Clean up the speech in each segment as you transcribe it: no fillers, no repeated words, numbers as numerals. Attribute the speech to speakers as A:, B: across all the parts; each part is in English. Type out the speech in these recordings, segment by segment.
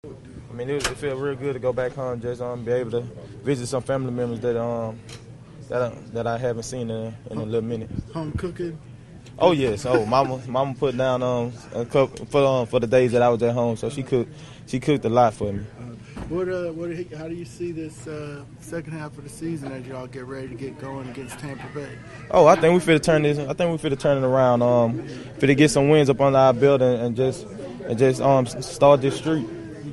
A: I mean, it felt real good to go back home, just be able to visit some family members that I haven't seen in a little minute.
B: Home cooking?
A: Oh yes. Oh, mama put down a couple for the days that I was at home, so she cooked a lot for me.
B: How do you see this second half of the season as y'all get ready to get going against Tampa Bay?
A: Oh, I think we finna turn this. I think we finna turn it around. Finna get some wins up under our belt and just start this streak.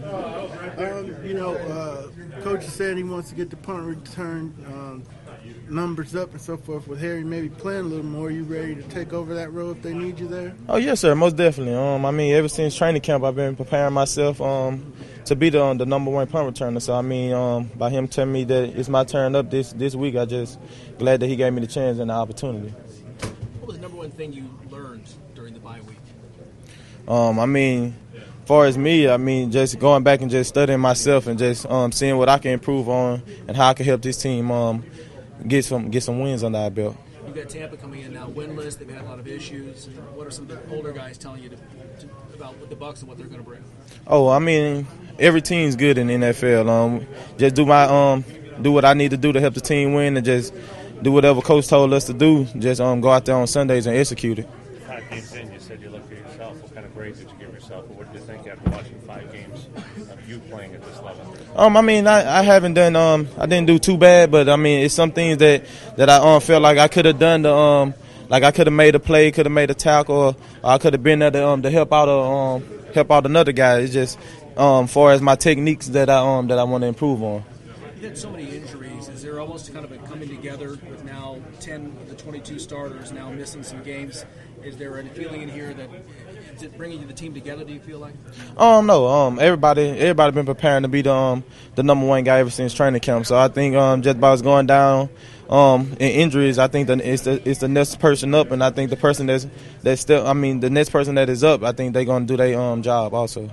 B: Coach is saying he wants to get the punt return numbers up and so forth. With Harry maybe playing a little more, you ready to take over that role if they need you there?
A: Oh yes, sir, most definitely. I mean, ever since training camp, I've been preparing myself to be the number one punt returner. So I mean, by him telling me that it's my turn up this week, I just glad that he gave me the chance and the opportunity.
C: What was the number one thing you learned during the bye week?
A: I mean, as far as me, I mean, just going back and just studying myself and just seeing what I can improve on and how I can help this team get some wins under our belt.
C: You've got Tampa coming in now winless. They've had a lot of issues. What are some of the older guys telling you about the Bucs and what they're going to bring?
A: Oh, I mean, every team's good in the NFL. Just do what I need to do to help the team win and just do whatever coach told us to do. Just go out there on Sundays and execute it.
D: 5 games in, you said you looked at yourself. What kind of grade did you give yourself? Or what did you think after watching 5 games of you playing at this level?
A: I mean, I haven't done. I didn't do too bad, but I mean, it's some things that I felt like I could have done. Like I could have made a play, could have made a tackle, or I could have been there to help out another guy. It's just far as my techniques that I want to improve on.
C: You had so many injuries. Is there almost kind of a coming together with now 10 of the 22 starters now missing some games? Is there any feeling in here that is it bringing the team together? Do you feel like?
A: No. Everybody been preparing to be the number one guy ever since training camp. So I think just about going down in injuries, I think it's the next person up, and I think the person that's still. I mean, the next person that is up, I think they're gonna do their job also.